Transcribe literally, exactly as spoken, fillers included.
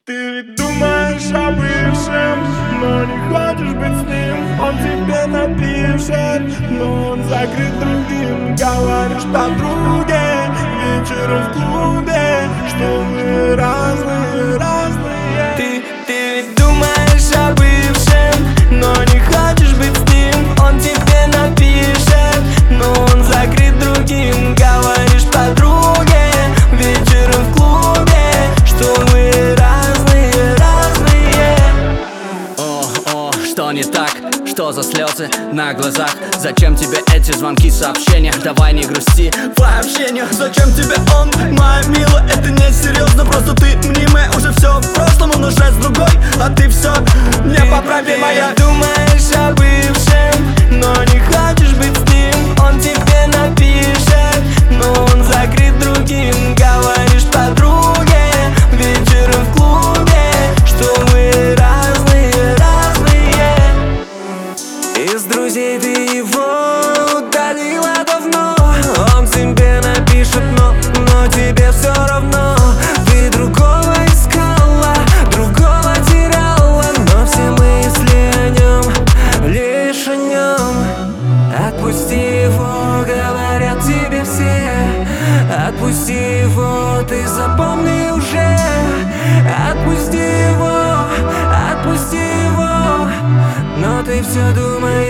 Ты ведь думаешь о бывшем, но не хочешь быть с ним. Он тебе напишет, но он закрыт другим. Говоришь подруге вечером в клубе, что мы разные, разные. Ты, ты ведь думаешь о бывшем, но не хочешь быть с ним. Он тебе напишет, но он закрыт другим. Говоришь подруге вечером в клубе, что мы разные, разные. О, о, что не так? Что за слезы на глазах? Зачем тебе эти звонки, сообщения? Давай не грусти по общению. Зачем тебе он, моя милая? Это не серьезно, просто ты мнимая. Уже все в прошлом, он уже с другой, а ты все непоправимая. Ты думаешь о бывшем, но не хочешь быть с ним. Он тебе напишет, но он закрыт другим. Говоришь подруге вечером в клубе, что мы разные, разные. Из друзей ты его удалила давно. Он тебе напишет, но, но тебе все равно. Ты другого искала, другого теряла, но все мысли о нем, лишь о нем. Отпусти его, говорят тебе все. Отпусти его, ты запомни уже. Отпусти его, отпусти его, но ты все думаешь